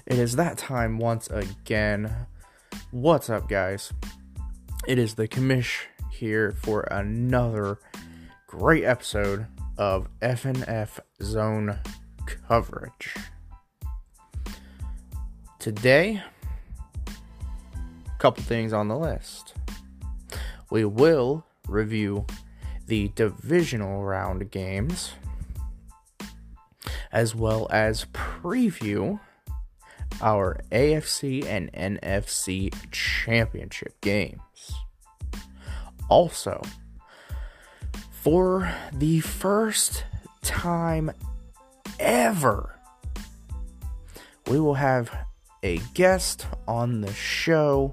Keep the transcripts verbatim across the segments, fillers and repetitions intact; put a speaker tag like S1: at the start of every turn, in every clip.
S1: It is that time once again. What's up, guys? It is the commish here for another great episode of F N F Zone coverage. Today, a couple things on the list. We will review the divisional round games, as well as preview our A F C and N F C championship games. Also, for the first time ever, we will have a guest on the show.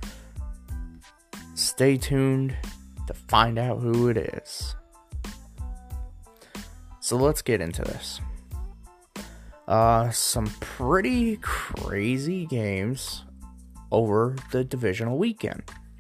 S1: Stay tuned to find out who it is. So let's get into this. Uh, some pretty crazy games over the divisional weekend.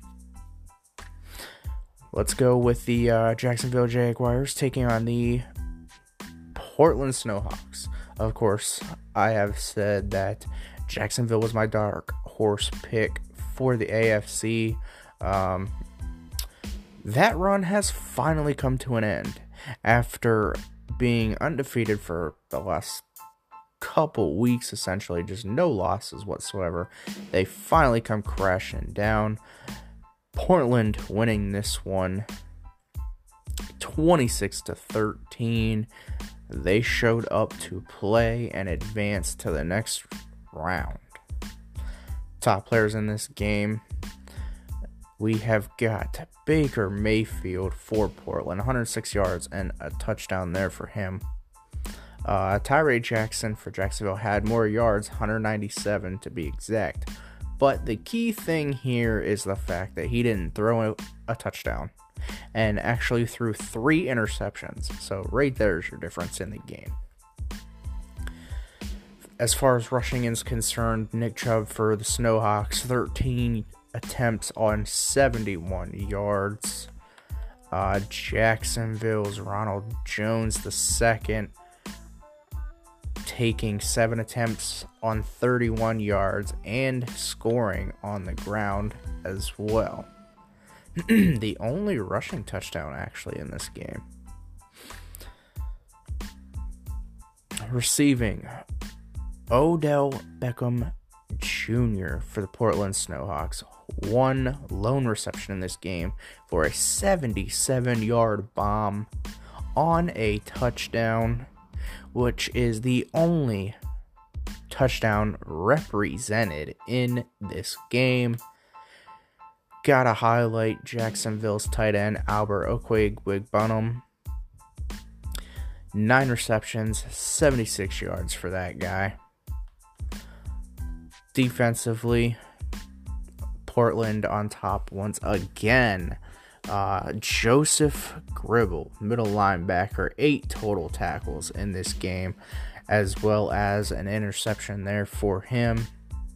S1: Let's go with the uh, Jacksonville Jaguars taking on the Portland Snowhawks. Of course, I have said that Jacksonville was my dark horse pick for the A F C. Um, that run has finally come to an end after being undefeated for the last couple weeks, essentially, just no losses whatsoever. They finally come crashing down. Portland winning this one twenty-six to thirteen. They showed up to play and advance to the next round. Top players in this game, we have got Baker Mayfield for Portland, one hundred six yards and a touchdown there for him. Uh, Tyree Jackson for Jacksonville had more yards, one hundred ninety-seven to be exact. But the key thing here is the fact that he didn't throw a, a touchdown and actually threw three interceptions. So right there is your difference in the game. As far as rushing is concerned, Nick Chubb for the Snowhawks, thirteen attempts on seventy-one yards. Uh, Jacksonville's Ronald Jones the second, taking seven attempts on thirty-one yards and scoring on the ground as well. The only rushing touchdown actually in this game. Receiving, Odell Beckham Junior for the Portland Snowhawks. One lone reception in this game for a seventy-seven yard bomb on a touchdown, which is the only touchdown represented in this game. Gotta highlight Jacksonville's tight end, Albert Okwuegbunam. Nine receptions, seventy-six yards for that guy. Defensively, Portland on top once again. Uh, Joseph Gribble, middle linebacker, eight total tackles in this game, as well as an interception there for him.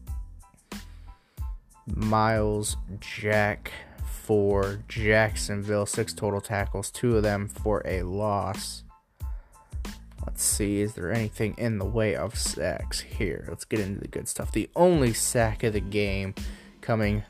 S1: Miles Jack for Jacksonville, six total tackles, two of them for a loss. Let's see, is there anything in the way of sacks here? Let's get into the good stuff. The only sack of the game coming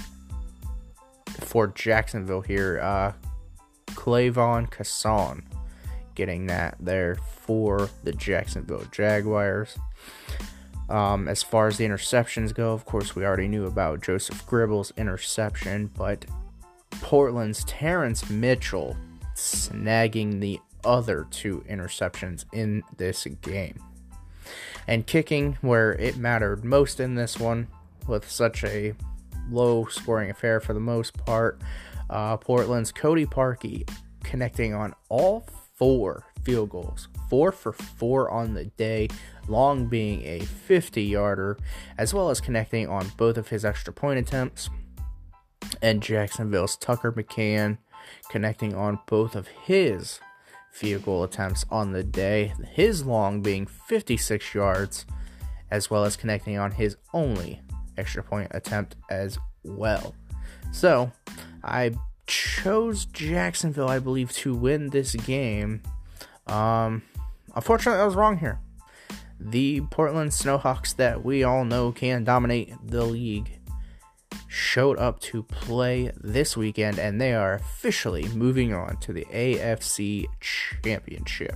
S1: for Jacksonville here, uh, Clavon Casson getting that there for the Jacksonville Jaguars. Um, as far as the interceptions go, of course, we already knew about Joseph Gribble's interception, but Portland's Terrence Mitchell snagging the other two interceptions in this game. And kicking where it mattered most in this one, with such a low-scoring affair for the most part, uh, Portland's Cody Parkey connecting on all four field goals. Four for four on the day, Long being a fifty-yarder, as well as connecting on both of his extra point attempts. And Jacksonville's Tucker McCann connecting on both of his field goal attempts on the day. His long being fifty-six yards, as well as connecting on his only extra point attempt as well. So, I chose Jacksonville, I believe, to win this game. Um, unfortunately, I was wrong here. the Portland Snowhawks that we all know can dominate the league showed up to play this weekend, and they are officially moving on to the A F C Championship.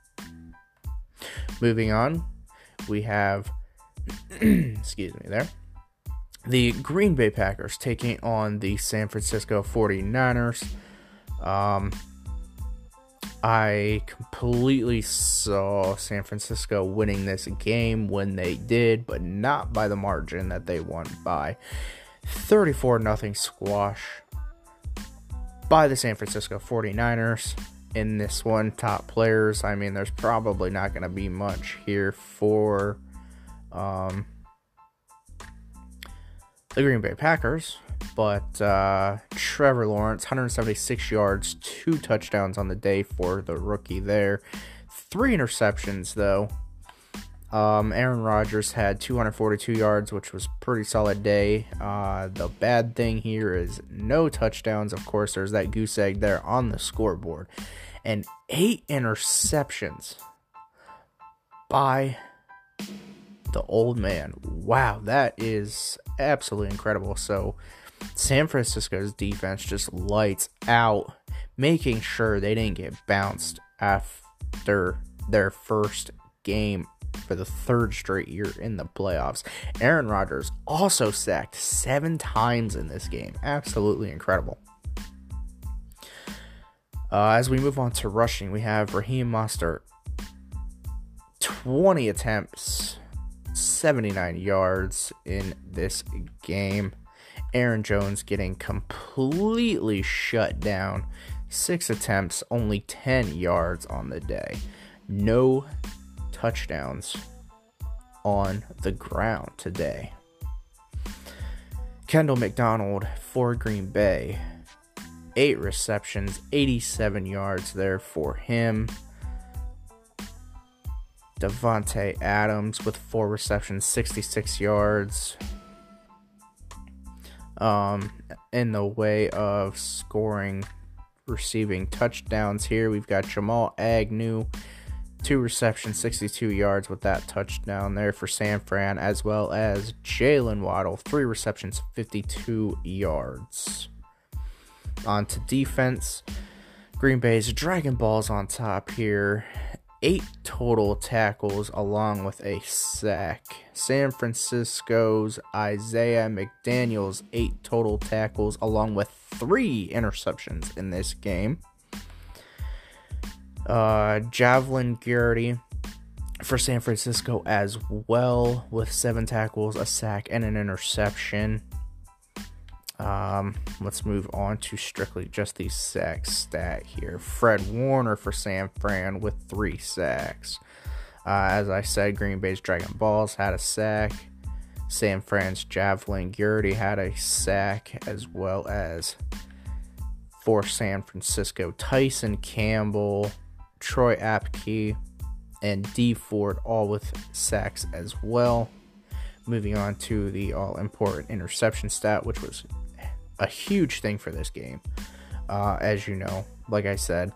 S1: Moving on, we have, excuse me there, the Green Bay Packers taking on the San Francisco forty-niners. Um, I completely saw San Francisco winning this game when they did, but not by the margin that they won by. thirty-four nothing squash by the San Francisco forty-niners in this one. Top players, I mean, there's probably not going to be much here for um, the Green Bay Packers, but uh, Trevor Lawrence, one hundred seventy-six yards, two touchdowns on the day for the rookie there. Three interceptions, though. Um, Aaron Rodgers had two hundred forty-two yards, which was a pretty solid day. Uh, the bad thing here is no touchdowns. Of course, there's that goose egg there on the scoreboard. And eight interceptions by the old man. Wow, that is absolutely incredible. So, San Francisco's defense just lights out, making sure they didn't get bounced after their first game for the third straight year in the playoffs. Aaron Rodgers also sacked seven times in this game. Absolutely incredible. Uh, as we move on to rushing, we have Raheem Mostert. twenty attempts, seventy-nine yards in this game. Aaron Jones getting completely shut down. Six attempts, only ten yards on the day. No touchdowns on the ground today. Kendall McDonald for Green Bay. Eight receptions, eighty-seven yards there for him. Davante Adams with four receptions, sixty-six yards. Um, in the way of scoring, receiving touchdowns here, we've got Jamal Agnew, two receptions, sixty-two yards with that touchdown there for San Fran, as well as Jalen Waddle, three receptions, fifty-two yards. On to defense. Green Bay's Dragon Balls on top here. Eight total tackles along with a sack. San Francisco's Isaiah McDaniels, eight total tackles along with three interceptions in this game. Uh, Javelin Garrity for San Francisco as well with seven tackles, a sack, and an interception. Um, let's move on to strictly just the sack stat here. Fred Warner for San Fran with three sacks. Uh, as I said, Green Bay's Dragon Balls had a sack. San Fran's Javelin Garrity had a sack, as well as for San Francisco, Tyson Campbell, Troy Apke, and D Ford all with sacks as well. Moving on to the all-important interception stat, which was a huge thing for this game. Uh, as you know, like I said,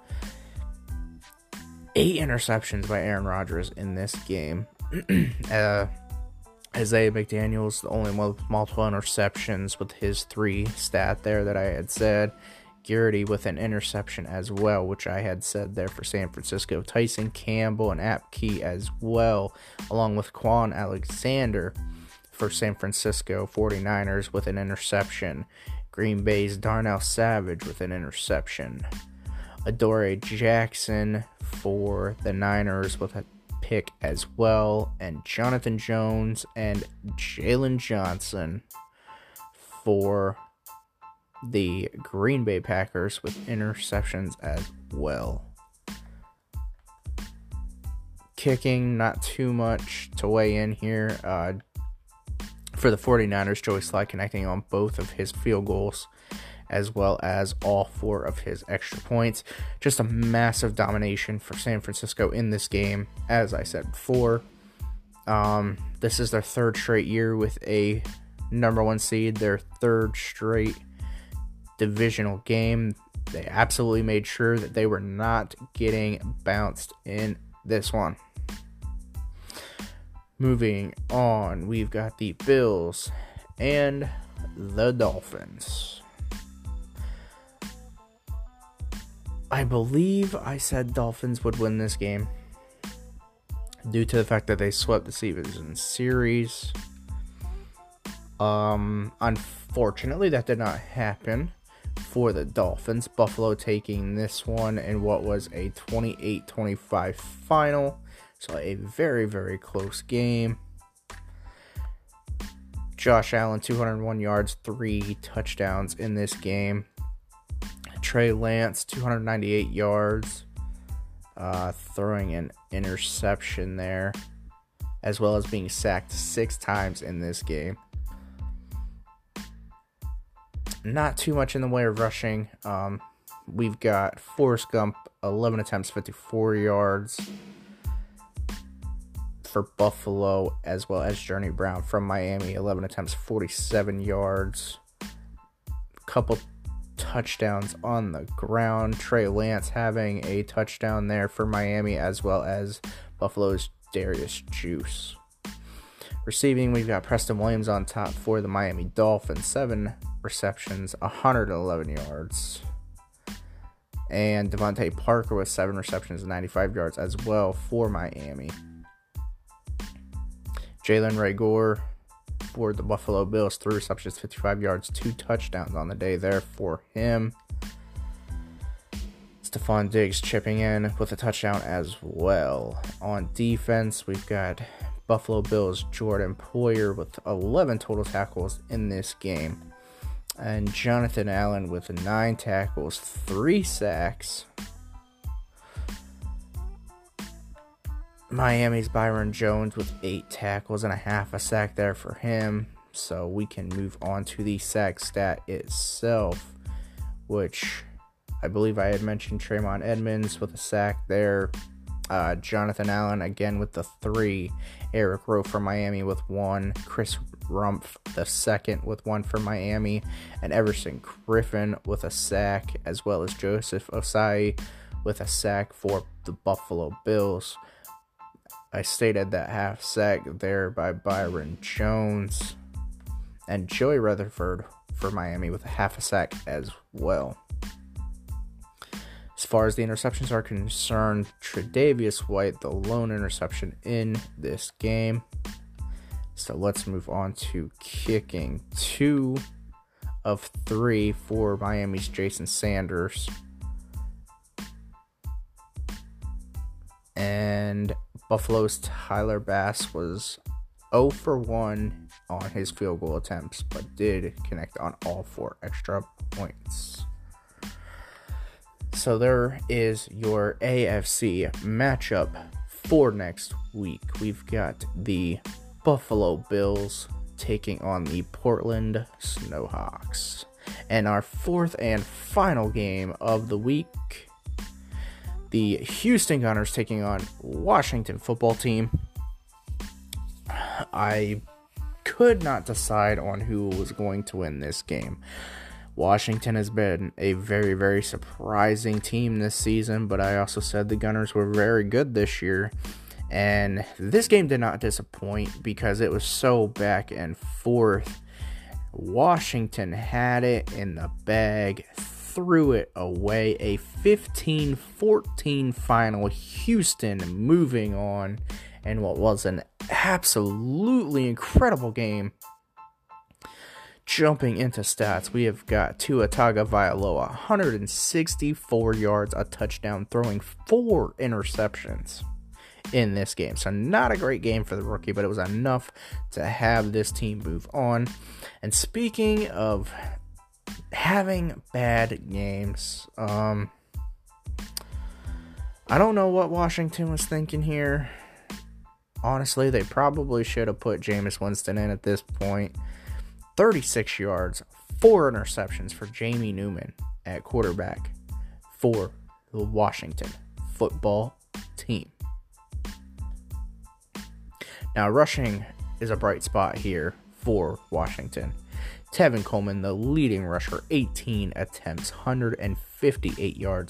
S1: eight interceptions by Aaron Rodgers in this game. uh, Isaiah McDaniels, the only one with multiple interceptions with his three stat there that I had said. Garrity with an interception as well, which I had said there for San Francisco. Tyson Campbell and Apke as well, along with Quan Alexander for San Francisco forty-niners with an interception. Green Bay's Darnell Savage with an interception. Adoree Jackson for the Niners with a pick as well. And Jonathan Jones and Jalen Johnson for the Green Bay Packers with interceptions as well. Kicking, not too much to weigh in here. Uh, for the forty-niners, Joey Slye connecting on both of his field goals, as well as all four of his extra points. Just a massive domination for San Francisco in this game, as I said before. Um, this is their third straight year with a number one seed, their third straight divisional game. They absolutely made sure that they were not getting bounced in this one. Moving on, we've got the Bills and the Dolphins. I believe I said Dolphins would win this game due to the fact that they swept the season series. Um, unfortunately, that did not happen for the Dolphins. Buffalo taking this one in what was a twenty-eight twenty-five final. So a very, very close game. Josh Allen, two hundred one yards, three touchdowns in this game. Trey Lance, two hundred ninety-eight yards, uh, throwing an interception there, as well as being sacked six times in this game. Not too much in the way of rushing. Um, we've got Forrest Gump, eleven attempts, fifty-four yards for Buffalo, as well as Journey Brown from Miami, eleven attempts, forty-seven yards. Couple touchdowns on the ground. Trey Lance having a touchdown there for Miami, as well as Buffalo's Darius Juice. Receiving, we've got Preston Williams on top for the Miami Dolphins, seven receptions, one hundred eleven yards. And Devontae Parker with seven receptions, ninety-five yards as well for Miami. Jalen Reagor for the Buffalo Bills, three receptions, fifty-five yards, two touchdowns on the day there for him. Stephon Diggs chipping in with a touchdown as well. On defense, we've got Buffalo Bills Jordan Poyer with eleven total tackles in this game. And Jonathan Allen with nine tackles, three sacks. Miami's Byron Jones with eight tackles and a half a sack there for him. So we can move on to the sack stat itself, which I believe I had mentioned Tremont Edmonds with a sack there. Uh, Jonathan Allen again with the three. Eric Rowe from Miami with one. Chris Rumpf the second with one for Miami. And Everson Griffin with a sack, as well as Joseph Osai with a sack for the Buffalo Bills. I stated that half sack there by Byron Jones. And Joey Rutherford for Miami with a half a sack as well. As far as the interceptions are concerned, Tre'Davious White, the lone interception in this game. So let's move on to kicking. Two of three for Miami's Jason Sanders. And Buffalo's Tyler Bass was zero for one on his field goal attempts, but did connect on all four extra points. So there is your A F C matchup for next week. We've got the Buffalo Bills taking on the Portland Snowhawks. And our fourth and final game of the week, the Houston Gunners taking on Washington Football Team. I could not decide on who was going to win this game. Washington has been a very, very surprising team this season, but I also said the Gunners were very good this year. And this game did not disappoint because it was so back and forth. Washington had it in the bag, threw it away. A fifteen fourteen final. Houston moving on in what was an absolutely incredible game. Jumping into stats, we have got Tua Tagovailoa, one hundred sixty-four yards, a touchdown, throwing four interceptions in this game. So not a great game for the rookie, but it was enough to have this team move on. And speaking of having bad games, um, I don't know what Washington was thinking here. Honestly, they probably should have put Jameis Winston in at this point. thirty-six yards, four interceptions for Jamie Newman at quarterback for the Washington Football Team. Now, rushing is a bright spot here for Washington. Tevin Coleman, the leading rusher, eighteen attempts, one hundred fifty-eight yards,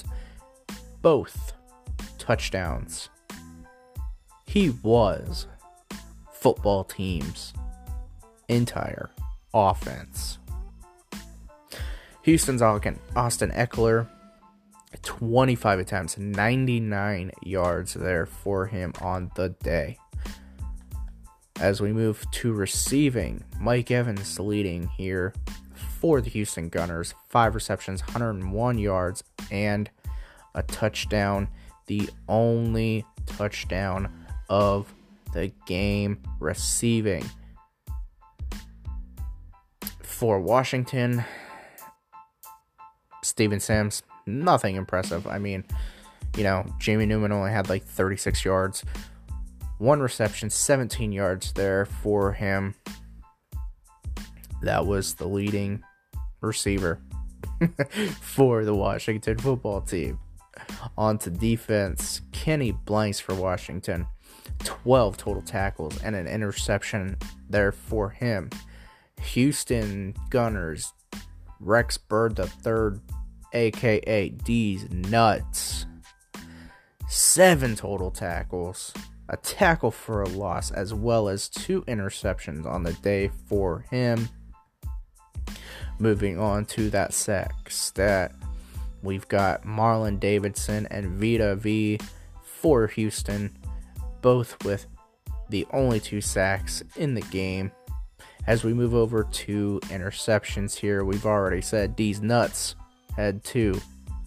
S1: both touchdowns. He was football team's entire offense. Houston's Austin Ekeler, twenty-five attempts, ninety-nine yards there for him on the day. As we move to receiving, Mike Evans leading here for the Houston Gunners. Five receptions, one hundred one yards, and a touchdown. The only touchdown of the game receiving. For Washington, Steven Sims, nothing impressive. I mean, you know, Jamie Newman only had like thirty-six yards. One reception, seventeen yards there for him. That was the leading receiver for the Washington football team. On to defense. Kenny Blanks for Washington. twelve total tackles and an interception there for him. Houston Gunners. Rex Bird the third, a k a. D's Nuts. Seven total tackles. A tackle for a loss, as well as two interceptions on the day for him. Moving on to that sack stat, we've got Marlon Davidson and Vita V for Houston, both with the only two sacks in the game. As we move over to interceptions here, we've already said D's Nuts had two.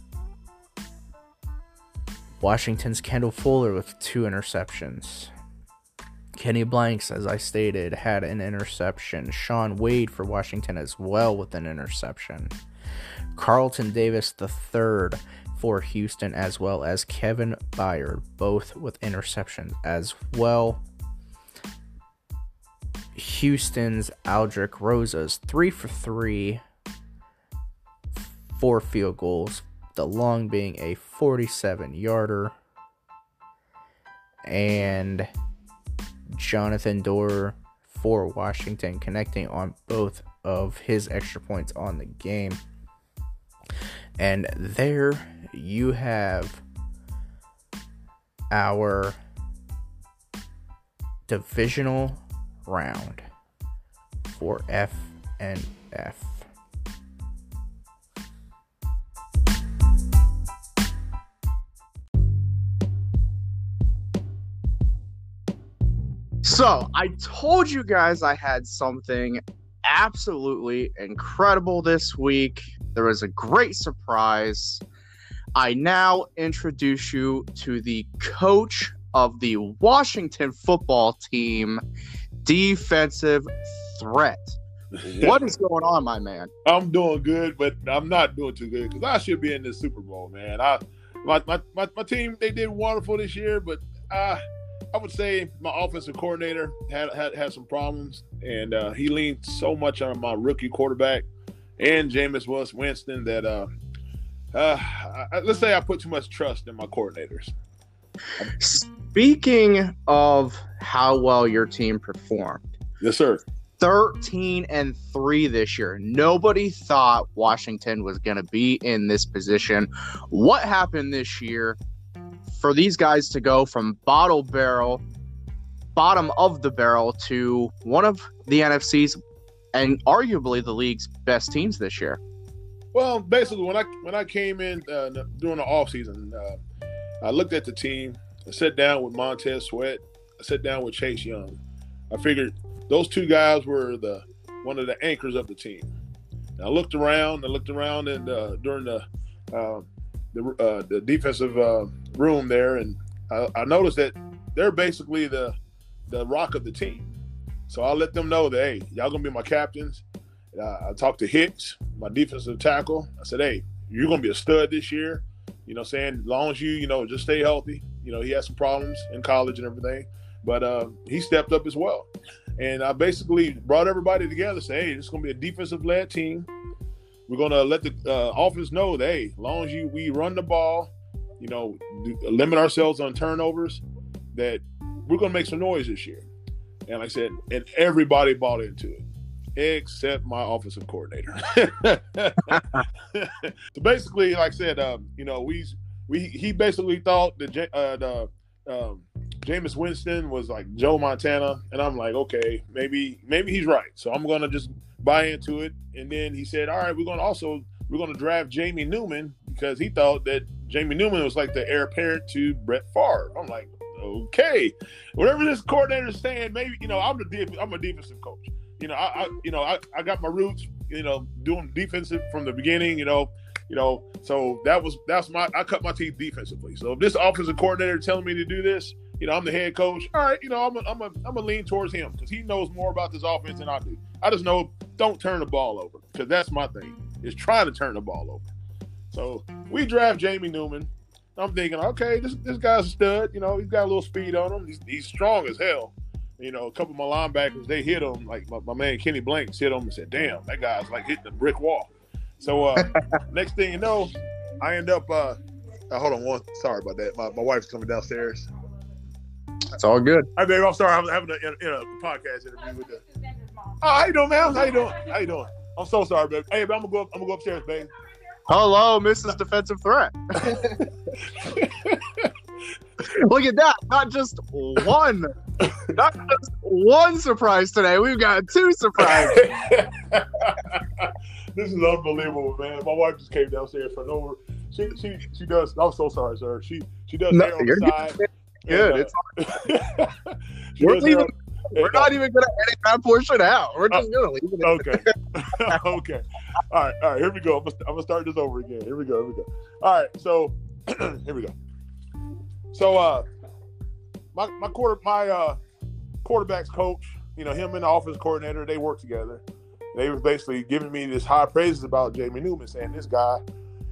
S1: Washington's Kendall Fuller with two interceptions. Kenny Blanks, as I stated, had an interception. Sean Wade for Washington as well with an interception. Carlton Davis the third for Houston, as well as Kevin Byard, both with interceptions as well. Houston's Aldrick Rosas, three for three, four field goals. The long being a forty-seven yarder. And Jonathan Doerr for Washington, connecting on both of his extra points on the game. And there you have our divisional round for F N F.
S2: So, I told you guys I had something absolutely incredible this week. There was a great surprise. I now introduce you to the coach of the Washington football team, defensive threat. What is going on, my man?
S3: I'm doing good, but I'm not doing too good because I should be in the Super Bowl, man. I my, my, my, my team, they did wonderful this year, but uh, I would say my offensive coordinator had had, had some problems, and uh, he leaned so much on my rookie quarterback and Jameis Winston that uh, uh, I, let's say I put too much trust in my coordinators.
S2: Speaking of how well your team performed,
S3: yes, sir.
S2: thirteen and three this year. Nobody thought Washington was going to be in this position. What happened this year for these guys to go from bottle barrel, bottom of the barrel, to one of the N F C's and arguably the league's best teams this year?
S3: Well, basically, when I when I came in uh, during the offseason, uh, I looked at the team. I sat down with Montez Sweat. I sat down with Chase Young. I figured those two guys were the one of the anchors of the team. And I looked around. I looked around and uh, during the uh, the, uh, the defensive uh, room there, and I, I noticed that they're basically the the rock of the team. So I let them know that, hey, y'all gonna be my captains. Uh, I talked to Hicks, my defensive tackle. I said, hey, you're gonna be a stud this year. You know what I'm saying? As long as you, you know, just stay healthy. You know, he had some problems in college and everything, but uh, he stepped up as well. And I basically brought everybody together, say, hey, this is going to be a defensive-led team. We're going to let the uh, offense know that, hey, as long as you we run the ball, you know, do, limit ourselves on turnovers, that we're going to make some noise this year. And like I said, and everybody bought into it, except my offensive coordinator. So basically, like I said, um, you know, we we he basically thought that uh, the um, Jameis Winston was like Joe Montana, and I'm like, okay, maybe maybe he's right. So I'm gonna just buy into it. And then he said, all right, we're gonna also we're gonna draft Jamie Newman because he thought that Jamie Newman was like the heir apparent to Brett Favre. I'm like, okay, whatever this coordinator is saying, maybe you know I'm the def- I'm a defensive coach. You know, I, I you know I, I got my roots, you know, doing defensive from the beginning. You know. You know, so that was that's my I cut my teeth defensively. So if this offensive coordinator telling me to do this, you know, I'm the head coach. All right, you know, I'm a, I'm a, I'm a lean towards him because he knows more about this offense than I do. I just know don't turn the ball over because that's my thing is trying to turn the ball over. So we draft Jamie Newman. I'm thinking, okay, this this guy's a stud. You know, he's got a little speed on him. He's, he's strong as hell. You know, a couple of my linebackers they hit him like my, my man Kenny Blanks hit him and said, "Damn, that guy's like hitting a brick wall." So uh, next thing you know, I end up. Uh, uh, hold on one. Sorry about that. My my wife's coming downstairs.
S2: It's all good.
S3: Hi, baby. I'm sorry. I'm having a, in a podcast interview with the. Oh, how you doing, man? How you doing? How you doing? I'm so sorry, baby. Hey, baby, I'm gonna go. Up, I'm gonna go upstairs, baby.
S2: Hello, Missus Defensive Threat. Look at that. Not just one. Not just one surprise today. We've got two surprises.
S3: This is unbelievable, man. My wife just came downstairs for no she she she does I'm so sorry, sir. She she does
S2: No,
S3: hair on
S2: you're
S3: the side.
S2: Good.
S3: And,
S2: It's
S3: uh, she
S2: we're
S3: does hair
S2: leaving,
S3: on-
S2: we're
S3: and,
S2: not
S3: uh,
S2: even gonna edit that portion out. We're just gonna leave it.
S3: Okay. Okay. All right. All right. Here we go. I'm gonna, I'm gonna start this over again. Here we go. Here we go. All right. So here we go. So uh, my my quarter my uh quarterback's coach, you know, him and the offense coordinator, they work together. They was basically giving me this high praises about Jamie Newman, saying this guy,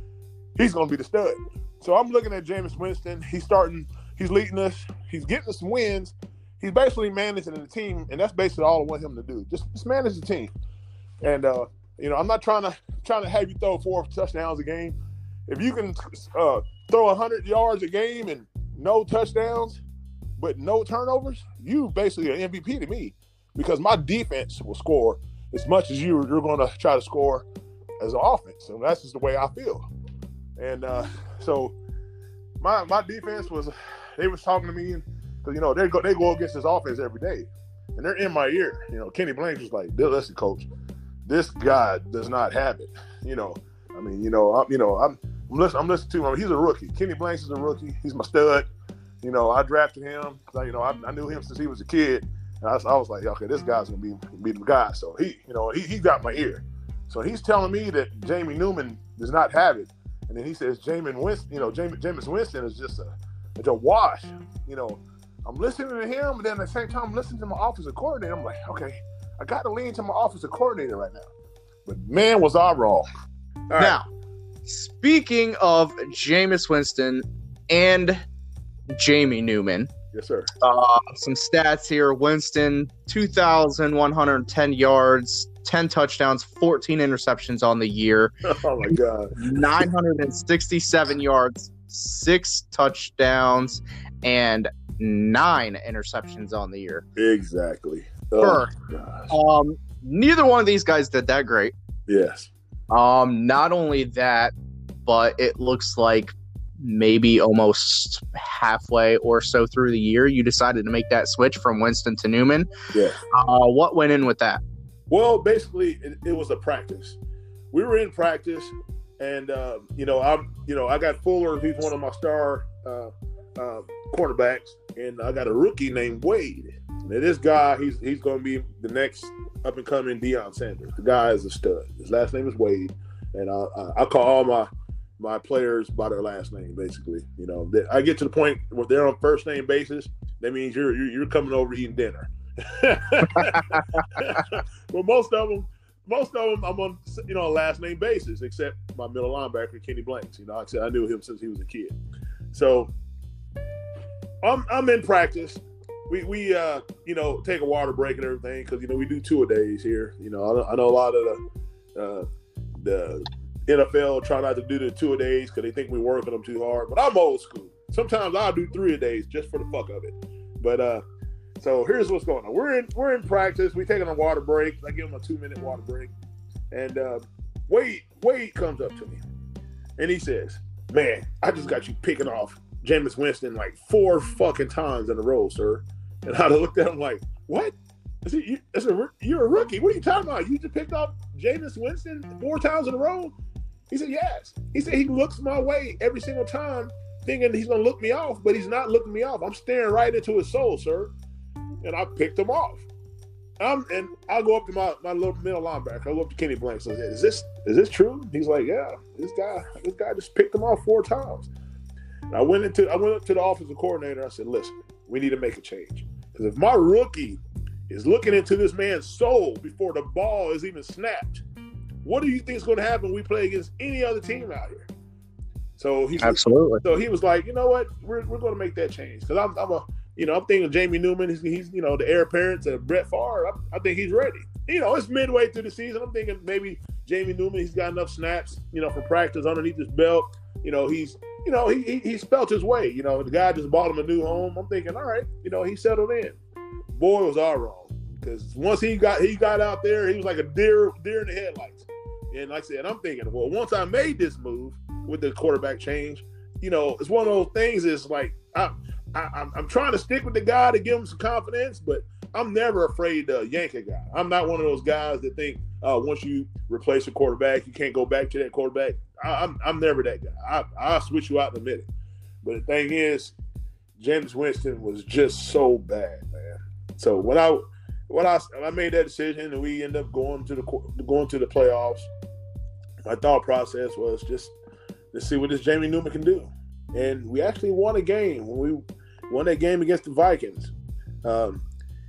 S3: he's gonna be the stud. So I'm looking at Jameis Winston. He's starting. He's leading us. He's getting us some wins. He's basically managing the team, and that's basically all I want him to do. Just, just manage the team. And uh, you know, I'm not trying to trying to have you throw four touchdowns a game. If you can uh, throw one hundred yards a game and no touchdowns, but no turnovers, you basically an M V P to me because my defense will score as much as you you're going to try to score as an offense. And that's just the way I feel. And uh, so my my defense was, they was talking to me because, you know, they go they go against this offense every day. And they're in my ear. You know, Kenny Blanks was like, listen, coach, this guy does not have it. You know, I mean, you know, I'm, you know, I'm, I'm listening, I'm listening to him. He's a rookie. Kenny Blanks is a rookie. He's my stud. You know, I drafted him. You know, I, I knew him since he was a kid. And I was, I was like, okay, this guy's gonna be be the guy. So he, you know, he he got my ear. So he's telling me that Jamie Newman does not have it, and then he says Jamie Winston, you know, Jamie Jameis Winston is just a, it's a wash. You know, I'm listening to him, but then at the same time I'm listening to my offensive coordinator. I'm like, okay, I got to lean to my offensive coordinator right now. But man, was I wrong. All right.
S2: Now, speaking of Jameis Winston and Jamie Newman.
S3: Yes, sir.
S2: Uh, some stats here. Winston, two thousand one hundred ten yards, ten touchdowns, fourteen interceptions on the year.
S3: Oh, my God.
S2: nine hundred sixty-seven yards, six touchdowns, and nine interceptions on the year.
S3: Exactly.
S2: Sure.
S3: Oh, gosh.
S2: Um, neither one of these guys did that great.
S3: Yes.
S2: Um, not only that, but it looks like maybe almost halfway or so through the year, you decided to make that switch from Winston to Newman.
S3: Yeah.
S2: Uh, what went in with that?
S3: Well, basically, it, it was a practice. We were in practice, and uh, you know, I'm, you know, I got Fuller. He's one of my star uh, uh, quarterbacks, and I got a rookie named Wade. Now, this guy, he's he's going to be the next up and coming Deion Sanders. The guy is a stud. His last name is Wade, and I, I, I call all my my players by their last name. Basically, you know, they, I get to the point where they're on first name basis. That means you're you're, you're coming over eating dinner. Well, most of them, most of them, I'm on, you know, a last name basis, except my middle linebacker, Kenny Blanks. You know, like I said, I knew him since he was a kid. So I'm I'm in practice. We we uh you know take a water break and everything because you know we do two a days here. You know, I know, I know a lot of the uh, the N F L try not to do the two a days because they think we're working them too hard. But I'm old school. Sometimes I'll do three a days just for the fuck of it. But uh. So here's what's going on. We're in we're in practice. We're taking a water break. I give him a two minute water break, and uh, Wade Wade comes up to me, and he says, "Man, I just got you picking off Jameis Winston like four fucking times in a row, sir. And I looked at him like, what? I said, you, I said, you're a rookie. What are you talking about? You just picked off Jameis Winston four times in a row? He said, yes. He said he looks my way every single time thinking he's going to look me off, but he's not looking me off. I'm staring right into his soul, sir. And I picked him off. Um, and I'll go up to my, my little middle linebacker. I go up to Kenny Blanks and say, is this is this true? He's like, yeah, this guy, this guy just picked him off four times. And I went into I went up to the offensive coordinator. I said, listen, we need to make a change. Because if my rookie is looking into this man's soul before the ball is even snapped, what do you think is going to happen when we play against any other team out here? So he's
S2: absolutely.
S3: So he was like, you know what, we're we're going to make that change because I'm I'm a you know I'm thinking Jamie Newman. He's, he's you know the heir apparent to Brett Favre. I, I think he's ready. You know, it's midway through the season. I'm thinking maybe Jamie Newman. He's got enough snaps, you know, for practice underneath his belt. You know, he's you know he he he's felt his way. You know, the guy just bought him a new home. I'm thinking, all right, you know, he settled in. Boy, was all wrong because once he got he got out there, he was like a deer deer in the headlights. And like I said, I'm thinking, well, once I made this move with the quarterback change, you know, it's one of those things. It's like I, I, I'm, I'm trying to stick with the guy to give him some confidence, but I'm never afraid to yank a guy. I'm not one of those guys that think uh, once you replace a quarterback, you can't go back to that quarterback. I, I'm I'm never that guy. I, I'll switch you out in a minute. But the thing is, Jameis Winston was just so bad, man. So when I when I, I made that decision and we ended up going to the going to the playoffs, my thought process was just to see what this Jamie Newman can do. And we actually won a game when we won that game against the Vikings. Um,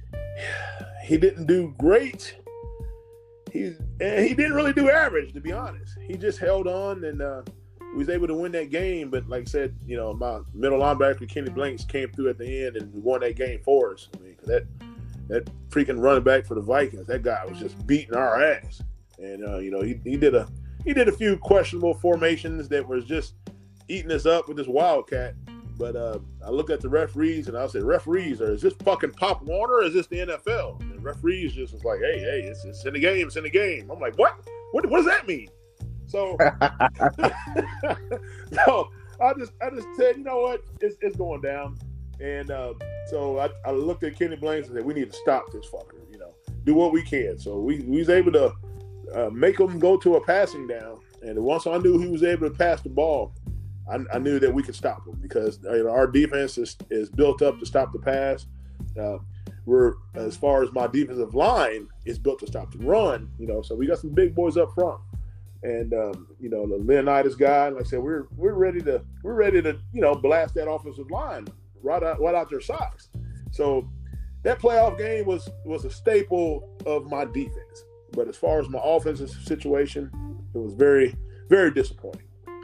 S3: he didn't do great. He and he didn't really do average, to be honest. He just held on and uh, was able to win that game. But like I said, you know, my middle linebacker Kenny Blanks came through at the end and we won that game for us. I mean, cause that that freaking running back for the Vikings, that guy was just beating our ass. And uh, you know, he he did a he did a few questionable formations that was just eating us up with this Wildcat. But uh, I looked at the referees and I said, referees, or is this fucking Pop Warner or is this the N F L? And the referees just was like, hey, hey, it's, it's in the game, it's in the game. I'm like, what? What, what does that mean? So, no, I just I just said, you know what, it's, it's going down. And uh, so I, I looked at Kenny Blanks and said, we need to stop this fucker, you know, do what we can. So we, we was able to uh, make him go to a passing down. And once I knew he was able to pass the ball, I, I knew that we could stop him because you know, our defense is, is built up to stop the pass. Uh, we're as far as my defensive line is built to stop the run. You know, so we got some big boys up front, and um, you know the Leonidas guy. Like I said, we're we're ready to we're ready to you know blast that offensive line right out right out their socks. So that playoff game was was a staple of my defense. But as far as my offensive situation, it was very very disappointing.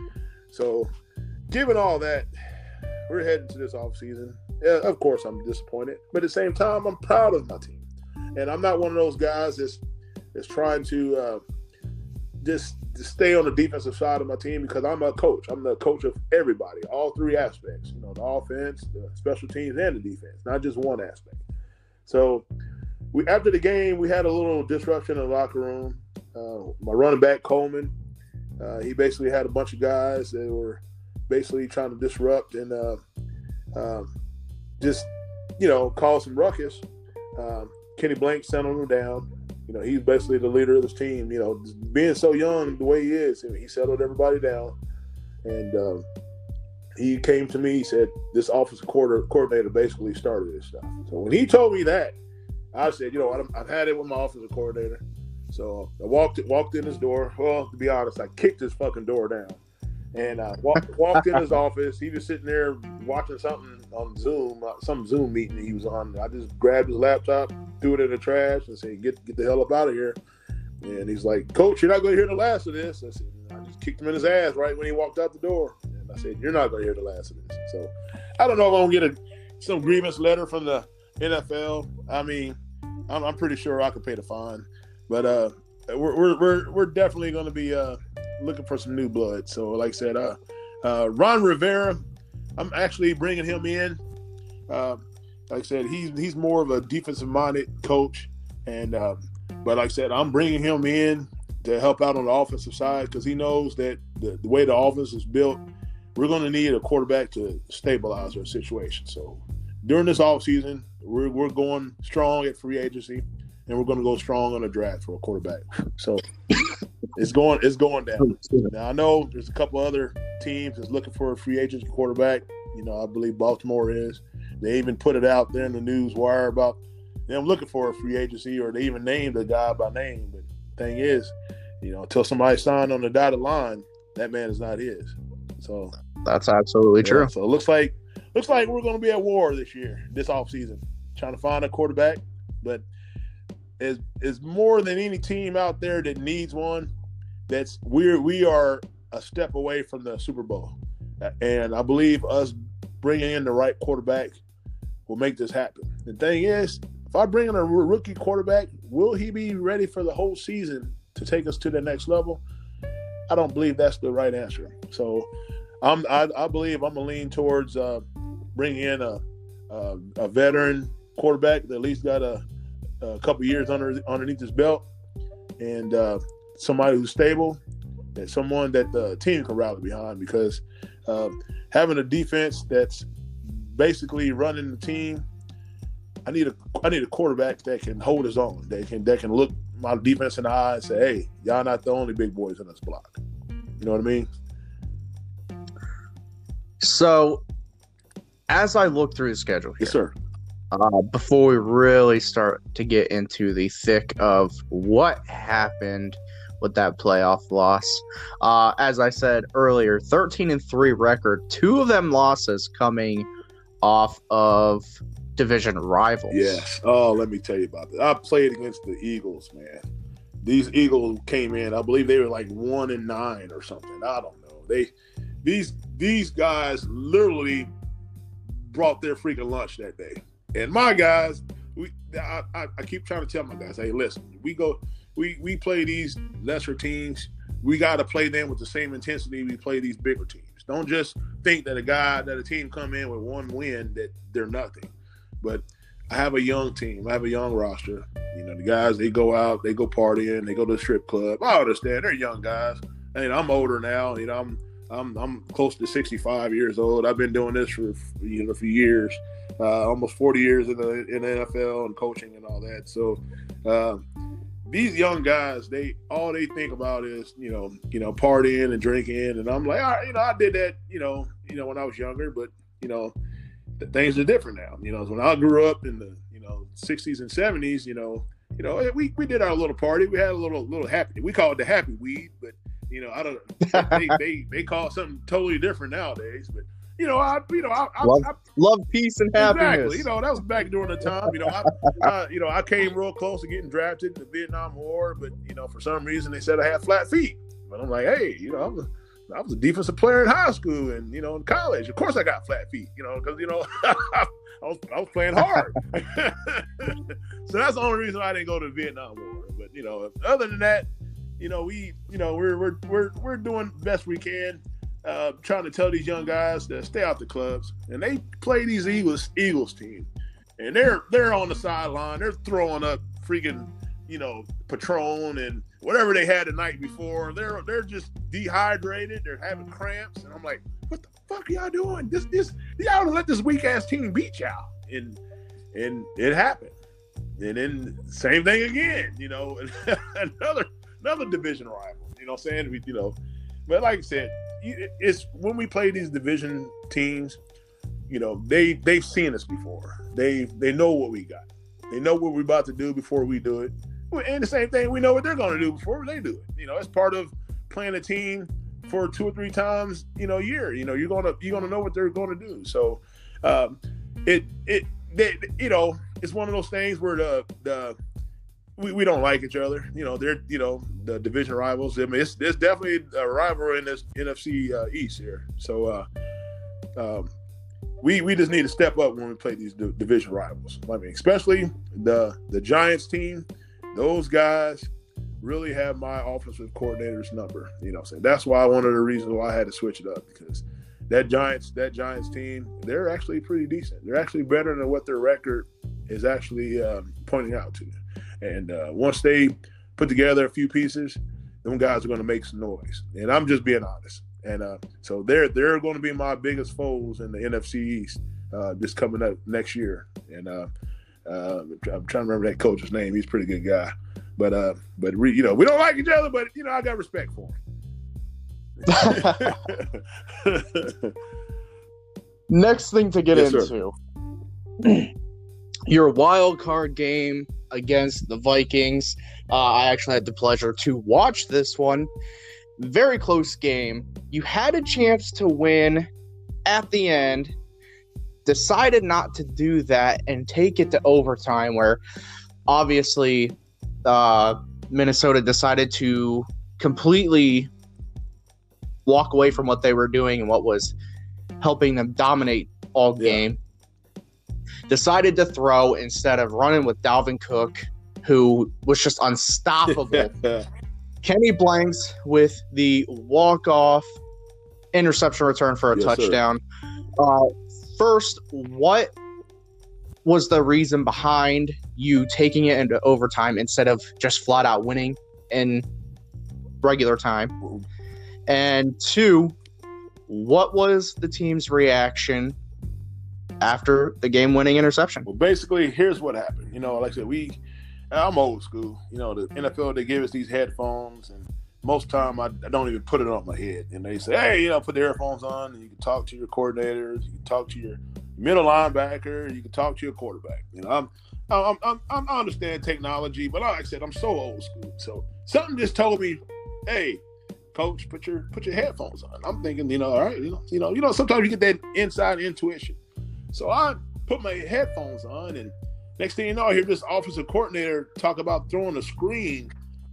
S3: So. Given all that, we're heading to this offseason. Yeah, of course, I'm disappointed. But at the same time, I'm proud of my team. And I'm not one of those guys that's, that's trying to uh, just, just stay on the defensive side of my team because I'm a coach. I'm the coach of everybody, all three aspects. You know, the offense, the special teams, and the defense, not just one aspect. So we after the game, we had a little disruption in the locker room. Uh, my running back, Coleman, uh, he basically had a bunch of guys that were – basically trying to disrupt and uh, um, just, you know, cause some ruckus. Um, Kenny Blank settled him down. You know, he's basically the leader of this team. You know, being so young the way he is, he settled everybody down. And um, he came to me, he said, this offensive quarter, coordinator basically started this stuff. So when he told me that, I said, you know, I've, I've had it with my offensive coordinator. So I walked walked in his door. Well, to be honest, I kicked his fucking door down. And I walked, walked in his office. He was sitting there watching something on Zoom, uh, some Zoom meeting he was on. I just grabbed his laptop, threw it in the trash, and said, get get the hell up out of here. And he's like, Coach, you're not going to hear the last of this. I said, I just kicked him in his ass right when he walked out the door. And I said, you're not going to hear the last of this. So I don't know if I'm going to get a, some grievance letter from the N F L. I mean, I'm, I'm pretty sure I could pay the fine. But uh, we're, we're, we're, we're definitely going to be uh, – looking for some new blood. So like I said, uh, uh, Ron Rivera, I'm actually bringing him in. Uh, like I said, he's he's more of a defensive minded coach, and uh, but like I said, I'm bringing him in to help out on the offensive side because he knows that the, the way the offense is built, we're going to need a quarterback to stabilize our situation. So during this offseason, we're we're going strong at free agency, and we're going to go strong on the draft for a quarterback. So it's going it's going down. Now I know there's a couple other teams that's looking for a free agent quarterback. You know, I believe Baltimore is. They even put it out there in the news wire about them looking for a free agency, or they even named the guy by name. But the thing is, you know, until somebody signed on the dotted line, that man is not his. So
S2: that's absolutely
S3: yeah,
S2: true.
S3: So it looks like looks like we're going to be at war this year, this offseason, trying to find a quarterback. But as is more than any team out there that needs one, that's we're we are a step away from the Super Bowl, and I believe us bringing in the right quarterback will make this happen. The thing is, if I bring in a rookie quarterback, will he be ready for the whole season to take us to the next level? I don't believe that's the right answer. So I'm, I, I believe I'm going to lean towards uh, bringing in a, a, a veteran quarterback that at least got a, a couple years under underneath his belt, and uh, somebody who's stable, and someone that the team can rally behind, because uh, having a defense that's basically running the team, I need a I need a quarterback that can hold his own, that can that can look my defense in the eye and say, hey, y'all not the only big boys in this block. You know what I mean?
S2: So, as I look through the schedule here,
S3: Yes, sir.
S2: Uh, before we really start to get into the thick of what happened with that playoff loss, uh, as I said earlier, thirteen and three record, two of them losses coming off of division rivals.
S3: Yes. Oh, let me tell you about that. I played against the Eagles, man. These Eagles came in, I believe they were like one and nine or something. I don't know. They these these guys literally brought their freaking lunch that day. And my guys, we I, I, I keep trying to tell my guys, hey, listen, we go we we play these lesser teams. We got to play them with the same intensity we play these bigger teams. Don't just think that a guy, that a team come in with one win, that they're nothing. But I have a young team. I have a young roster. You know, the guys, they go out, they go partying, they go to the strip club. I understand. They're young guys. I mean, I'm older now. You know, I'm I'm I'm close to sixty-five years old. I've been doing this for, you know, for years. Uh, almost forty years in the in the N F L and coaching and all that. So uh, these young guys, they all they think about is, you know, you know, partying and drinking. And I'm like, all right, you know, I did that, you know, you know, when I was younger, but you know, the things are different now. You know, when I grew up in the, you know, sixties and seventies, you know, you know, we, we did our little party. We had a little little happy. We call it the happy weed, but you know, I don't. They they, they call it something totally different nowadays. But you know, I you know, I, I,
S2: love,
S3: I
S2: love, peace, and happiness.
S3: Exactly. You know, that was back during the time. You know, I, I you know I came real close to getting drafted in the Vietnam War, but you know, for some reason they said I had flat feet. But I'm like, hey, you know, I was, I was a defensive player in high school and you know in college. Of course, I got flat feet. You know, because you know I was I was playing hard. So that's the only reason I didn't go to the Vietnam War. But you know, other than that, you know, we you know we're we're we're we're doing the best we can. Uh, trying to tell these young guys to stay out the clubs, and they play these Eagles Eagles team, and they're they're on the sideline, they're throwing up freaking, you know, Patron and whatever they had the night before. They're they're just dehydrated, they're having cramps, and I'm like, what the fuck are y'all doing? This this y'all let this weak ass team beat y'all, and and it happened, and then same thing again, you know, another another division rival, you know, what I'm saying we you know, but like I said. It's when we play these division teams, you know, they they've seen us before. They they know what we got. They know what we're about to do before we do it. And the same thing, we know what they're going to do before they do it. You know, it's part of playing a team for two or three times, you know, a year. You know, you're gonna you're gonna know what they're going to do. So, um, it it they, you know, it's one of those things where the the We, we don't like each other, you know. They're, you know, the division rivals. I mean, it's there's definitely a rivalry in this N F C uh, East here. So, uh, um, we we just need to step up when we play these d- division rivals. I mean, especially the the Giants team. Those guys really have my offensive coordinator's number. You know, so that's why one of the reasons why I had to switch it up, because that Giants that Giants team, they're actually pretty decent. They're actually better than what their record is actually um, pointing out to. And uh, once they put together a few pieces, them guys are going to make some noise. And I'm just being honest. And uh, so they're they're going to be my biggest foes in the N F C East uh, just coming up next year. And uh, uh, I'm trying to remember that coach's name. He's a pretty good guy. But uh, but we, you know, we don't like each other, but you know, I got respect for him.
S2: Next thing to get
S3: yes,
S2: into, your wild card game against the Vikings. Uh, I actually had the pleasure to watch this one. Very close game. You had a chance to win at the end, decided not to do that and take it to overtime, where obviously uh, Minnesota decided to completely walk away from what they were doing and what was helping them dominate all game. Yeah. Decided to throw instead of running with Dalvin Cook, who was just unstoppable. Kenny Blanks with the walk-off interception return for a yes, touchdown. Uh, first, what was the reason behind you taking it into overtime instead of just flat-out winning in regular time? And two, what was the team's reaction after the game-winning interception?
S3: Well, basically, here's what happened. You know, like I said, we – I'm old school. You know, the N F L, they give us these headphones, and most time I, I don't even put it on my head. And they say, hey, you know, put the earphones on, and you can talk to your coordinators, you can talk to your middle linebacker, you can talk to your quarterback. You know, I'm, I'm, I'm, I'm I understand technology, but like I said, I'm so old school. So something just told me, hey, coach, put your put your headphones on. I'm thinking, you know, all right, you know, you know, you know, sometimes you get that inside intuition. So I put my headphones on, and next thing you know, I hear this offensive coordinator talk about throwing a screen,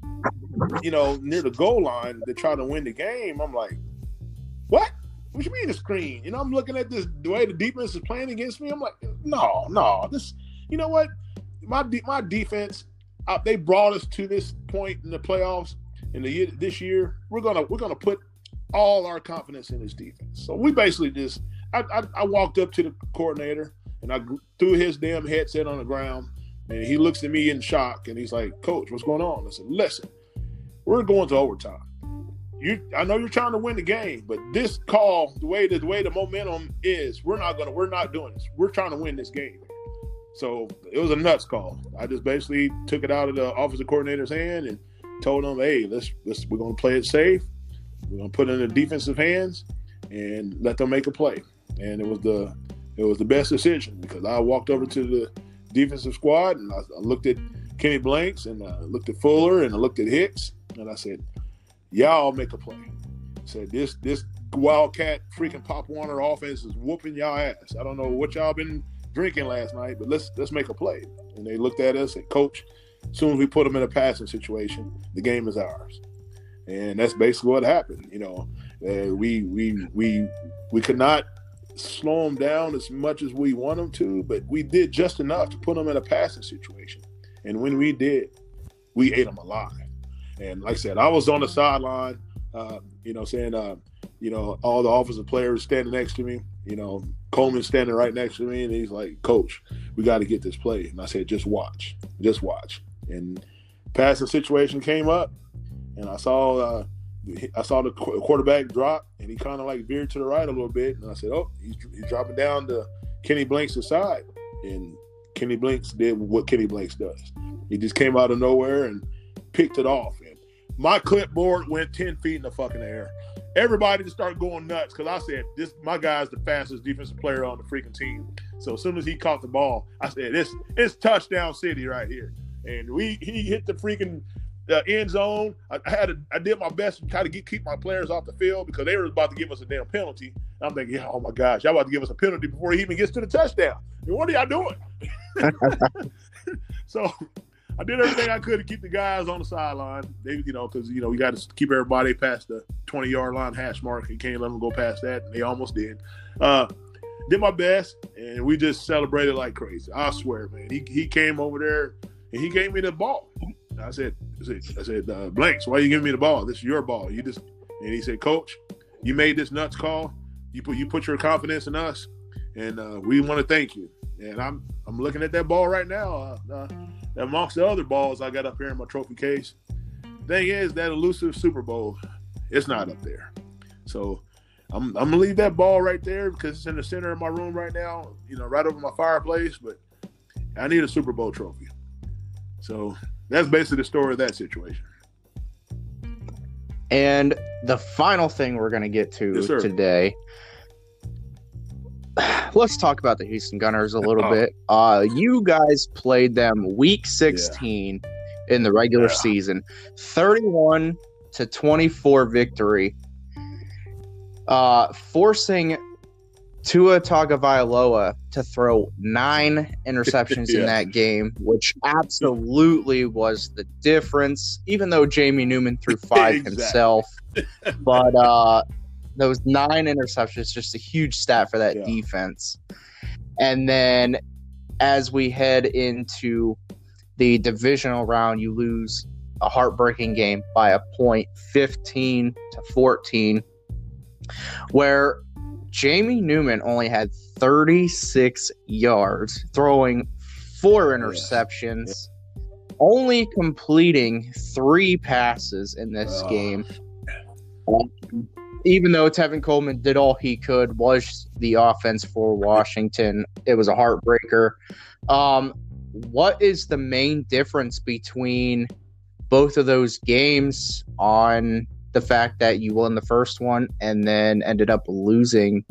S3: you know, near the goal line to try to win the game. I'm like, what? What you mean a screen? You know, I'm looking at this, the way the defense is playing against me. I'm like, no, no. This, you know what? My de- my defense, uh, they brought us to this point in the playoffs in the year, this year. We're gonna we're gonna put all our confidence in this defense. So we basically just, I I, I walked up to the coordinator. And I threw his damn headset on the ground, and he looks at me in shock, and he's like, Coach, what's going on? I said, listen, we're going to overtime. You, I know you're trying to win the game, but this call, the way the, the way the momentum is, we're not gonna, we're not doing this. We're trying to win this game. So it was a nuts call. I just basically took it out of the offensive coordinator's hand and told him, hey, let's, let's we're gonna play it safe. We're gonna put it in the defensive hands and let them make a play. And it was the It was the best decision because I walked over to the defensive squad and I, I looked at Kenny Blanks and I looked at Fuller and I looked at Hicks and I said, y'all make a play. I said, this this Wildcat freaking Pop Warner offense is whooping y'all ass. I don't know what y'all been drinking last night, but let's let's make a play. And they looked at us and, Coach, as soon as we put them in a passing situation, the game is ours. And that's basically what happened. You know, uh, we we we we could not slow them down as much as we want them to, but we did just enough to put them in a passing situation. And when we did, we ate them alive. And like I said, I was on the sideline, uh, you know, saying, uh, you know, all the offensive players standing next to me, you know, Coleman standing right next to me, and he's like, Coach, we got to get this play. And I said, just watch, just watch. And passing situation came up, and I saw uh, I saw the quarterback drop, and he kind of like veered to the right a little bit. And I said, oh, he's, he's dropping down to Kenny Blanks' side. And Kenny Blanks did what Kenny Blanks does. He just came out of nowhere and picked it off. And my clipboard went ten feet in the fucking air. Everybody just started going nuts because I said, "This my guy's the fastest defensive player on the freaking team." So as soon as he caught the ball, I said, "This it's touchdown city right here." And we he hit the freaking uh, end zone. I, I had to, I did my best to try to get, keep my players off the field because they were about to give us a damn penalty. And I'm thinking, oh my gosh, y'all about to give us a penalty before he even gets to the touchdown. And what are y'all doing? So I did everything I could to keep the guys on the sideline. They, you know, because you know we got to keep everybody past the twenty-yard line hash mark. You can't let them go past that, and they almost did. Uh, did my best, and we just celebrated like crazy. I swear, man. He he came over there and he gave me the ball. I said, I said, I said uh, Blanks, why are you giving me the ball? This is your ball. You just and he said, Coach, you made this nuts call. You put you put your confidence in us, and uh, we want to thank you. And I'm I'm looking at that ball right now. Uh, uh, amongst the other balls I got up here in my trophy case. Thing is, that elusive Super Bowl, it's not up there. So I'm I'm gonna leave that ball right there because it's in the center of my room right now. You know, right over my fireplace. But I need a Super Bowl trophy. So that's basically the story of that situation.
S2: And the final thing we're going to get to
S3: Yes, sir.
S2: today, let's talk about the Houston Gunners a little
S3: Oh.
S2: bit. Uh, you guys played them week sixteen in the regular
S3: Yeah.
S2: season, thirty-one to twenty-four victory, uh, forcing Tua Tagovailoa to throw nine interceptions in
S3: Yeah.
S2: that game, which absolutely was the difference, even though Jamie Newman threw five
S3: Exactly.
S2: himself. But uh, those nine interceptions, just a huge stat for that
S3: Yeah.
S2: defense. And then as we head into the divisional round, you lose a heartbreaking game by a point, fifteen to fourteen, where Jamie Newman only had thirty-six yards, throwing four interceptions,
S3: Yes.
S2: only completing three passes in this
S3: Oh.
S2: game. Even though Tevin Coleman did all he could, was the offense for Washington. It was a heartbreaker. Um, what is the main difference between both of those games on the fact that you won the first one and then ended up losing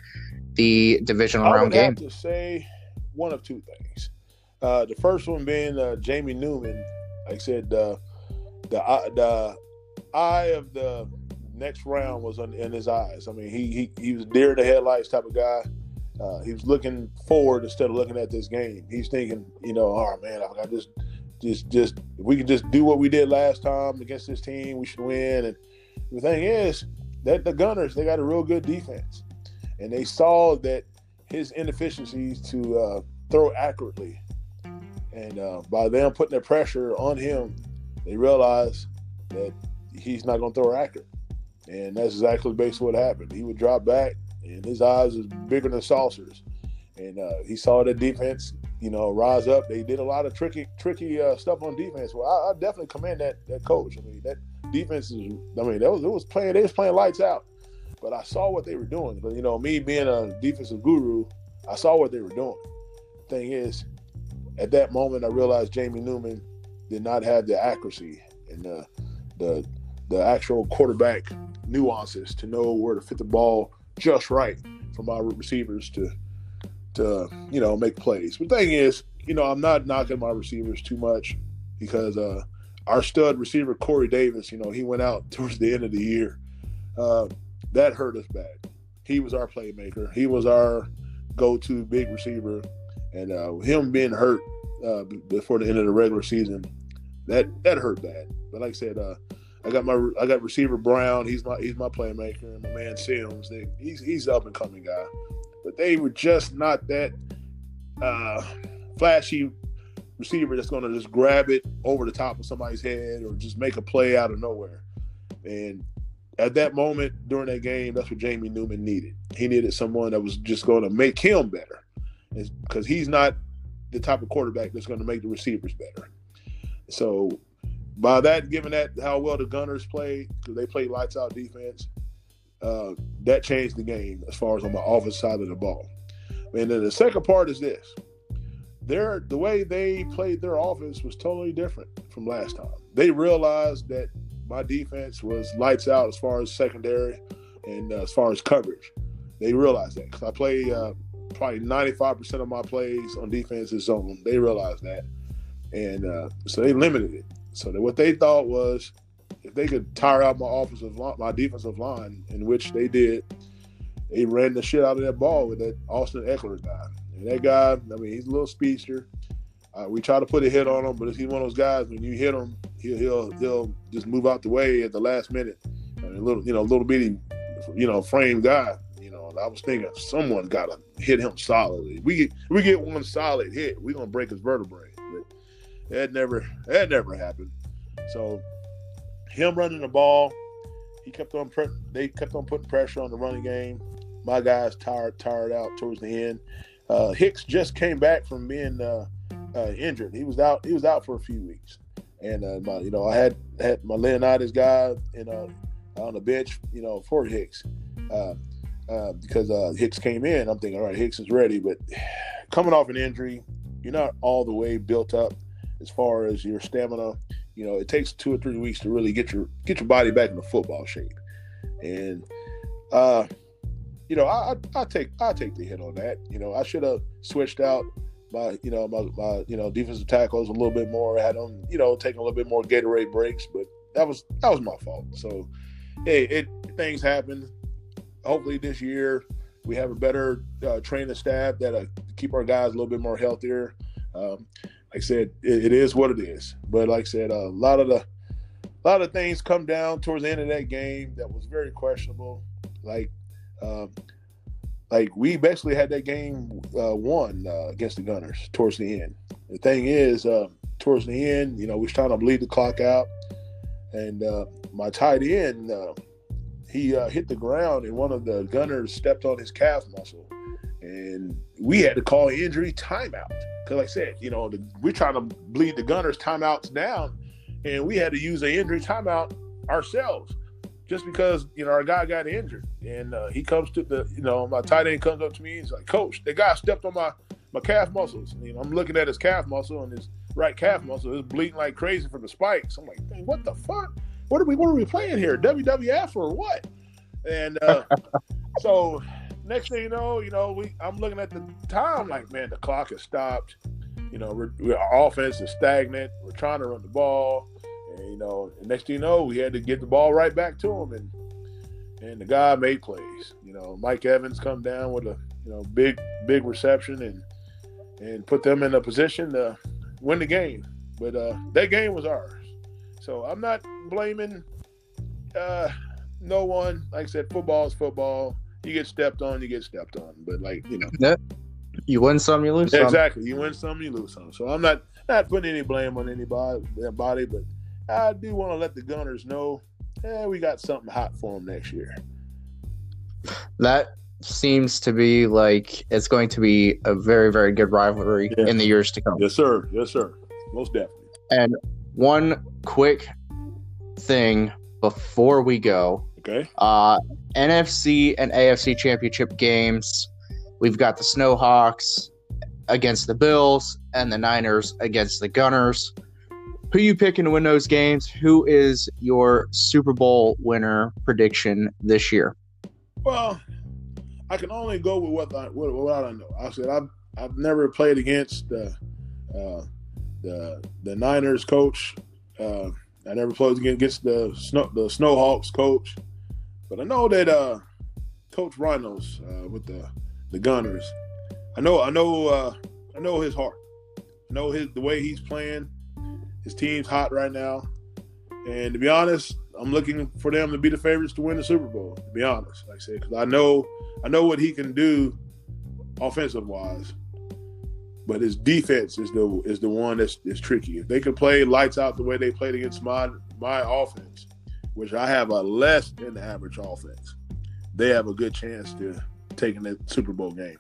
S2: the divisional
S3: I
S2: round
S3: would
S2: game?
S3: have to say one of two things. Uh, the first one being uh, Jamie Newman. Like I said, uh, the eye- the eye of the next round was on, in his eyes. I mean, he he he was deer to headlights type of guy. Uh, he was looking forward instead of looking at this game. He's thinking, you know, oh man, I got just just just if we could just do what we did last time against this team, we should win. And the thing is that the Gunners, they got a real good defense, and they saw that his inefficiencies to uh, throw accurately, and uh, by them putting the pressure on him, they realized that he's not going to throw accurate, and that's exactly basically what happened. He would drop back, and his eyes was bigger than saucers, and uh, he saw the defense, you know, rise up. They did a lot of tricky, tricky uh, stuff on defense. Well, I, I definitely commend that that coach. I mean, that defense is. I mean, that was it was playing. They was playing lights out. But I saw what they were doing. But you know, me being a defensive guru, I saw what they were doing. Thing is, at that moment, I realized Jamie Newman did not have the accuracy and the the the actual quarterback nuances to know where to fit the ball just right for my receivers to to you know make plays. But the thing is, you know, I'm not knocking my receivers too much because uh, our stud receiver Corey Davis, you know, he went out towards the end of the year. Uh, that hurt us bad. He was our playmaker. He was our go-to big receiver, and uh, him being hurt uh, before the end of the regular season, that that hurt bad. But like I said, uh, I got my I got receiver Brown. He's my he's my playmaker, and my man Sims. They, he's he's up and coming guy, but they were just not that uh, flashy receiver that's going to just grab it over the top of somebody's head or just make a play out of nowhere. And at that moment during that game, that's what Jamie Newman needed. He needed someone that was just going to make him better, because he's not the type of quarterback that's going to make the receivers better. So by that, given that how well the Gunners played, because they played lights out defense, uh, that changed the game as far as on my offensive side of the ball. And then the second part is this. Their, the way they played their offense was totally different from last time. They realized that my defense was lights out as far as secondary and uh, as far as coverage. They realized that, because I play uh, probably ninety-five percent of my plays on defense is zone. They realized that. And uh, so they limited it. So that what they thought was, if they could tire out my offensive line, my defensive line, in which they did, they ran the shit out of that ball with that Austin Eckler guy. And that guy, I mean, he's a little speedster. Uh, we try to put a hit on him, but he's one of those guys, when you hit him, he'll he'll, he'll just move out the way at the last minute. I mean, a little, you know, little bitty, you know, frame guy. You know, and I was thinking someone got to hit him solidly. We get we get one solid hit, we're gonna break his vertebrae. But that never that never happened. So him running the ball, he kept on pre- they kept on putting pressure on the running game. My guys tired tired out towards the end. Uh, Hicks just came back from being uh, uh, injured. He was out. He was out for a few weeks, and uh, my, you know, I had had my Leonidas guy and uh, on the bench, you know, for Hicks. Uh, uh, because uh, Hicks came in, I'm thinking, all right, Hicks is ready. But coming off an injury, you're not all the way built up as far as your stamina. You know, it takes two or three weeks to really get your get your body back into football shape. And, uh, you know, I I take I take the hit on that. You know, I should have switched out my you know my, my you know defensive tackles a little bit more. Had them you know taking a little bit more Gatorade breaks, but that was that was my fault. So, hey, it things happen. Hopefully this year we have a better uh, training staff that uh, keep our guys a little bit more healthier. Um, like I said, it, it is what it is. But like I said, uh, a lot of the a lot of things come down towards the end of that game that was very questionable. Like, um, like we basically had that game uh, won uh, against the Gunners towards the end. The thing is, uh, towards the end, you know, we was trying to bleed the clock out, and uh, my tight end, uh, he uh, hit the ground, and one of the Gunners stepped on his calf muscle, and we had to call injury timeout. Because like I said, you know, the, we're trying to bleed the Gunners timeouts down, and we had to use an injury timeout ourselves just because, you know, our guy got injured. And uh, he comes to the, you know, my tight end comes up to me and he's like, Coach, the guy stepped on my, my calf muscles. And, you know, I'm looking at his calf muscle, and his right calf muscle is bleeding like crazy from the spikes. I'm like, dang, what the fuck? What are we what are we playing here? W W F or what? And uh, so next thing you know, you know, we I'm looking at the time like, man, the clock has stopped. You know, we're, we're, our offense is stagnant. We're trying to run the ball. And, you know, and next thing you know, we had to get the ball right back to him. And and the guy made plays. You know, Mike Evans come down with a, you know, big, big reception and and put them in a position to win the game. But uh, that game was ours. So I'm not blaming uh, no one. Like I said, football is football. You get stepped on, you get stepped on. But like, you know.
S2: Yeah. You win some, you lose some.
S3: Exactly. You win some, you lose some. So I'm not, not putting any blame on anybody, body, but I do want to let the Gunners know, eh, we got something hot for them next year.
S2: That seems to be like it's going to be a very, very good rivalry yeah. in the years to come.
S3: Yes, sir. Yes, sir. Most definitely.
S2: And one quick thing before we go.
S3: Okay.
S2: Uh, N F C and A F C championship games. We've got the Snowhawks against the Bills and the Niners against the Gunners. Who you picking to win those games? Who is your Super Bowl winner prediction this year?
S3: Well, I can only go with what I what, what I know. I said I've I've never played against the uh, the the Niners coach. Uh, I never played against the Snow the Snowhawks coach, but I know that uh, Coach Rhinos uh, with the the Gunners. I know I know uh, I know his heart. I know his the way he's playing. His team's hot right now, and to be honest, I'm looking for them to be the favorites to win the Super Bowl. To be honest, like I said, because I know I know what he can do, offensive wise, but his defense is the is the one that's is tricky. If they can play lights out the way they played against my my offense, which I have a less than average offense, they have a good chance to taking the Super Bowl game.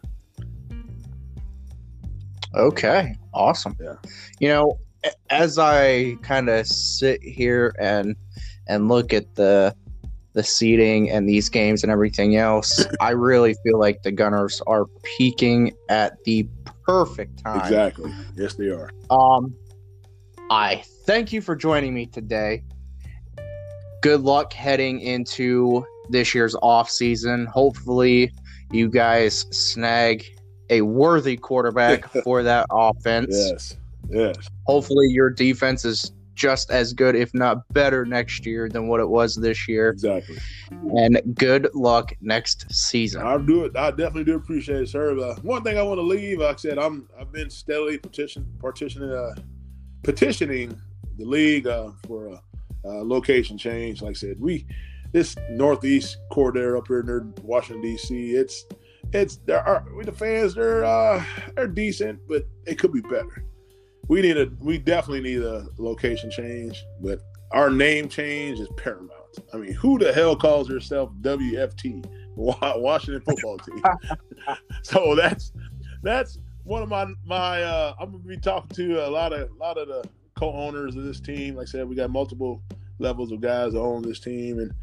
S2: Okay, awesome.
S3: Yeah,
S2: you know. As I kind of sit here and and look at the the seating and these games and everything else, I really feel like the Gunners are peaking at the perfect time.
S3: Exactly. Yes, they are.
S2: Um, I thank you for joining me today. Good luck heading into this year's off season. Hopefully, you guys snag a worthy quarterback for that offense.
S3: Yes. Yes.
S2: Hopefully your defense is just as good, if not better, next year than what it was this year.
S3: Exactly.
S2: And good luck next season.
S3: I do it. I definitely do appreciate it, sir. Uh, one thing I want to leave, like I said, I'm I've been steadily petition, partitioning, uh, petitioning the league uh, for a, a location change. Like I said, we this northeast corridor up here near Washington D C. It's it's there are we the fans. They're uh, they're decent, but it could be better. We need a, we definitely need a location change, but our name change is paramount. I mean, who the hell calls herself W F T, Washington Football Team? So that's that's one of my my. Uh, I'm gonna be talking to a lot of a lot of the co-owners of this team. Like I said, we got multiple levels of guys that own this team, and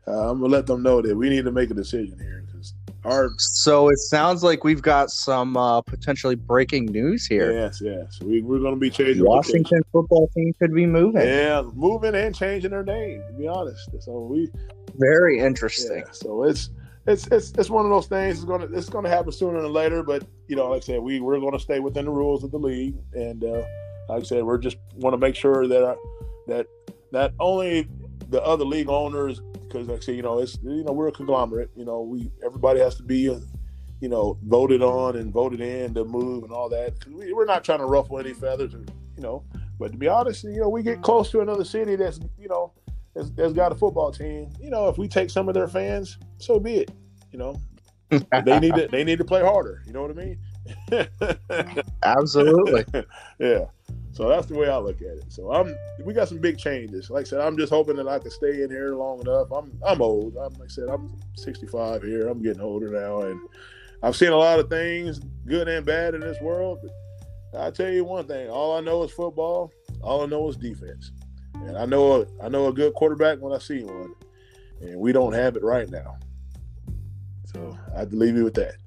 S3: uh, I'm gonna let them know that we need to make a decision here because our
S2: So it sounds like we've got some uh, potentially breaking news here.
S3: yes, yes, we we're gonna be changing
S2: Washington
S3: location.
S2: football team could be moving.
S3: Yeah, moving and changing their name. To be honest, so we
S2: Very interesting.
S3: yeah, so it's. It's, it's it's one of those things. It's gonna it's gonna happen sooner than later. But you know, like I said, we we're gonna stay within the rules of the league, and uh, like I said, we're just want to make sure that uh, that not only the other league owners, because like I said, you know, it's you know we're a conglomerate. You know, we everybody has to be, uh, you know, voted on and voted in to move and all that. Cause we, we're not trying to ruffle any feathers, or, you know. But to be honest, you know, we get close to another city that's you know. That's, that's got a football team. You know, if we take some of their fans, so be it. You know, they need to they need to play harder. You know what I mean?
S2: Absolutely.
S3: Yeah. So that's the way I look at it. So I'm we got some big changes. Like I said, I'm just hoping that I can stay in here long enough. I'm I'm old. I'm like I said, I'm sixty-five here. I'm getting older now, and I've seen a lot of things, good and bad, in this world. But I tell you one thing: all I know is football. All I know is defense. And I know a, I know a good quarterback when I see one, and we don't have it right now. So I have to leave you with that.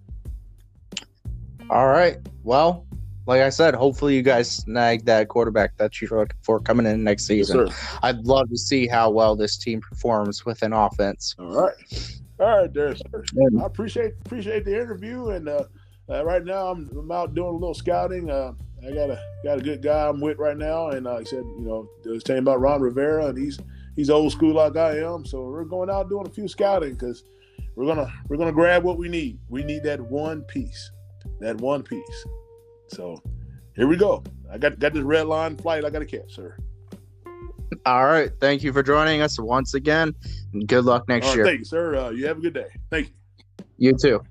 S2: All right. Well, like I said, hopefully you guys snag that quarterback that you're looking for coming in next season.
S3: Yes, sir.
S2: I'd love to see how well this team performs with an offense.
S3: All right, all right, there, sir. I appreciate appreciate the interview, and uh, uh, right now I'm, I'm out doing a little scouting. Uh, I got a got a good guy I'm with right now, and uh, like I said, you know, I was telling about Ron Rivera, and he's he's old school like I am, so we're going out doing a few scouting because we're gonna we're gonna grab what we need. We need that one piece, that one piece. So here we go. I got got this red line flight I got to catch, sir.
S2: All right, thank you for joining us once again, and good luck next
S3: All right,
S2: year.
S3: thank you, sir. Uh, you have a good day. Thank you.
S2: You too.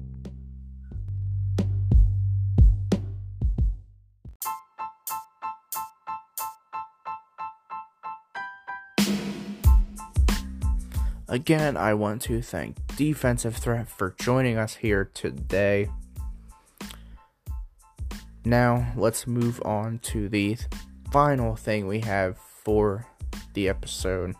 S1: Again, I want to thank Defensive Threat for joining us here today. Now, let's move on to the final thing we have for the episode.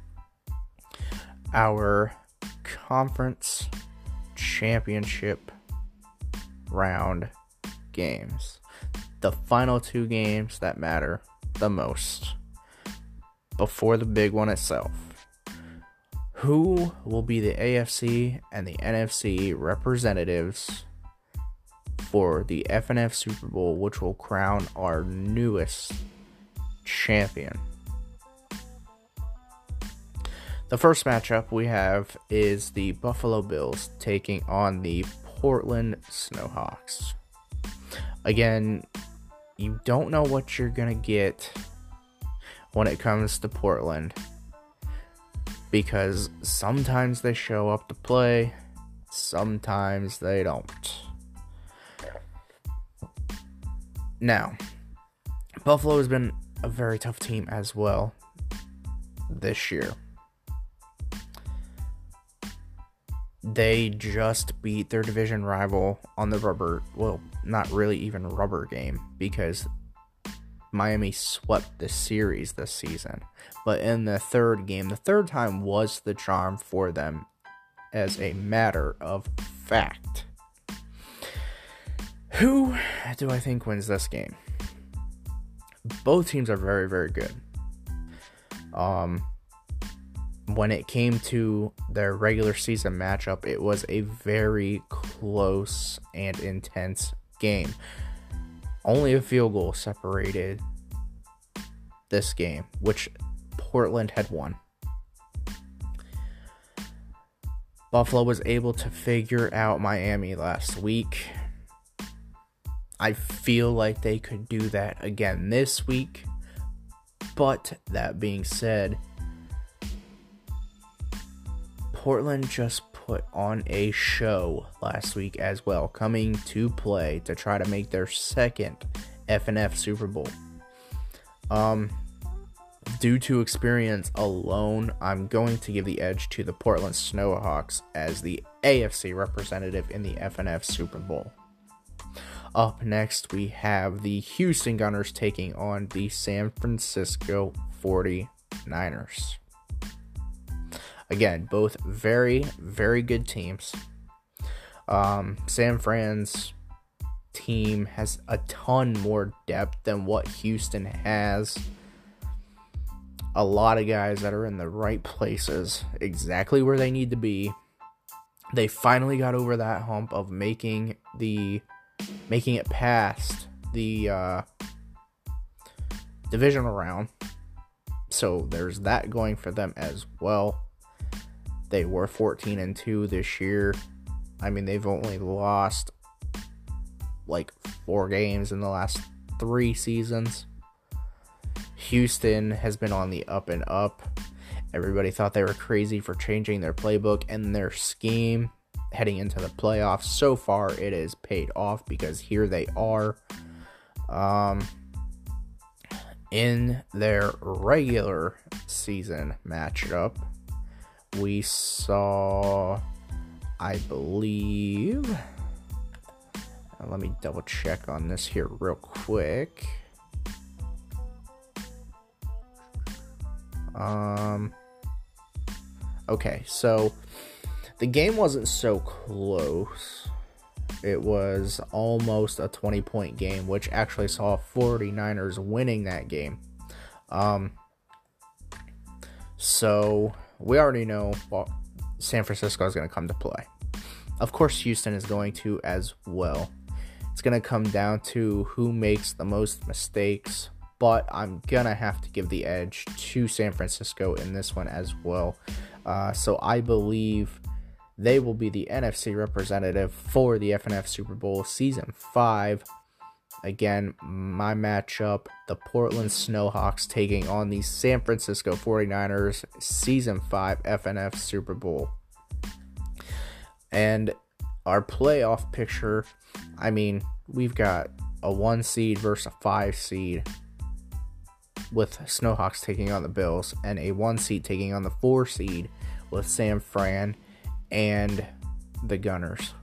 S1: Our conference championship round games. The final two games that matter the most before the big one itself. Who will be the A F C and the N F C representatives for the F N F Super Bowl, which will crown our newest champion? The first matchup we have is the Buffalo Bills taking on the Portland Snowhawks. Again, you don't know what you're going to get when it comes to Portland, because sometimes they show up to play, sometimes they don't. Now, Buffalo has been a very tough team as well this year. They just beat their division rival on the rubber, well, not really even rubber game, because Miami swept the series this season. But in the third game, the third time was the charm for them as a matter of fact. Who do I think wins this game? Both teams are very, very good. Um, when it came to their regular season matchup, it was a very close and intense game. Only a field goal separated this game, which Portland had won. Buffalo was able to figure out Miami last week. I feel like they could do that again this week. But that being said, Portland just put on a show last week as well, coming to play to try to make their second F N F Super Bowl. Um, due to experience alone, I'm going to give the edge to the Portland Snowhawks as the A F C representative in the F N F Super Bowl. Up next, we have the Houston Gunners taking on the San Francisco forty-niners. Again, both very, very good teams. Um, San Fran's team has a ton more depth than what Houston has. A lot of guys that are in the right places, exactly where they need to be. They finally got over that hump of making the making it past the uh, divisional round. So there's that going for them as well. They were fourteen and two this year. I mean, they've only lost like four games in the last three seasons. Houston has been on the up and up. Everybody thought they were crazy for changing their playbook and their scheme heading into the playoffs. So far, it has paid off because here they are. Um, in their regular season matchup, we saw, I believe, let me double check on this here real quick. Um, okay, so the game wasn't so close. It was almost a twenty-point game, which actually saw 49ers winning that game. Um, so we already know well, San Francisco is going to come to play. Of course, Houston is going to as well. It's going to come down to who makes the most mistakes, but I'm going to have to give the edge to San Francisco in this one as well. Uh, so I believe they will be the N F C representative for the F N F Super Bowl Season five. Again, my matchup, the Portland Snowhawks taking on the San Francisco 49ers Season five F N F Super Bowl. And our playoff picture, I mean, we've got a one seed versus a five seed with Snowhawks taking on the Bills, and a one seed taking on the four seed with San Fran and the Gunners.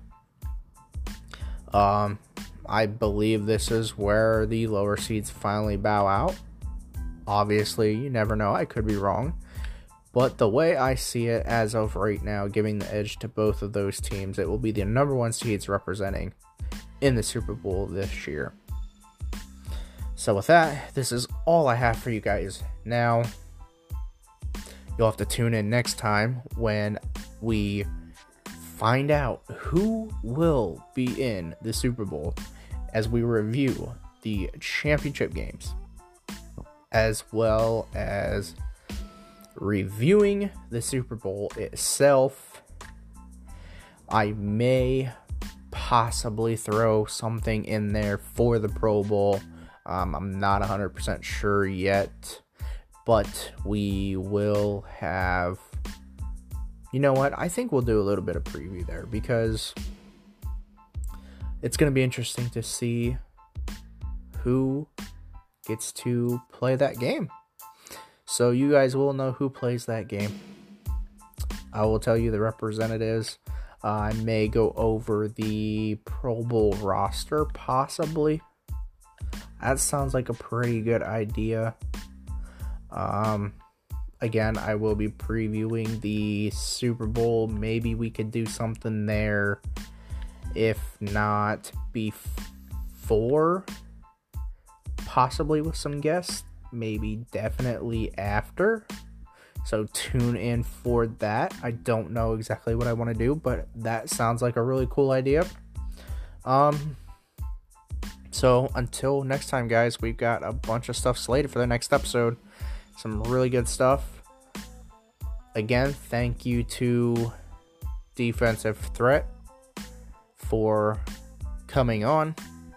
S1: Um, I believe this is where the lower seeds finally bow out. Obviously, you never know. I could be wrong. But the way I see it as of right now, giving the edge to both of those teams, it will be the number one seeds representing in the Super Bowl this year. So with that, this is all I have for you guys now. You'll have to tune in next time when we find out who will be in the Super Bowl as we review the championship games, as well as reviewing the Super Bowl itself. I may possibly throw something in there for the Pro Bowl. Um, I'm not one hundred percent sure yet, but we will have, you know what, I think we'll do a little bit of preview there because it's going to be interesting to see who gets to play that game. So you guys will know who plays that game. I will tell you the representatives. Uh, I may go over the Pro Bowl roster, possibly. That sounds like a pretty good idea. Um, again, I will be previewing the Super Bowl. Maybe we could do something there. If not before, possibly with some guests. Maybe definitely after. So tune in for that. I don't know exactly what I want to do, but that sounds like a really cool idea. Um, so until next time, guys, we've got a bunch of stuff slated for the next episode. Some really good stuff. Again, thank you to Defensive Threat for coming on.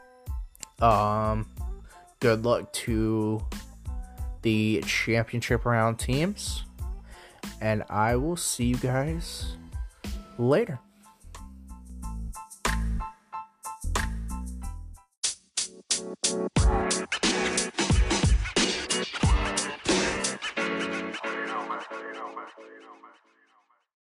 S1: Um, good luck to the championship round teams, and I will see you guys later.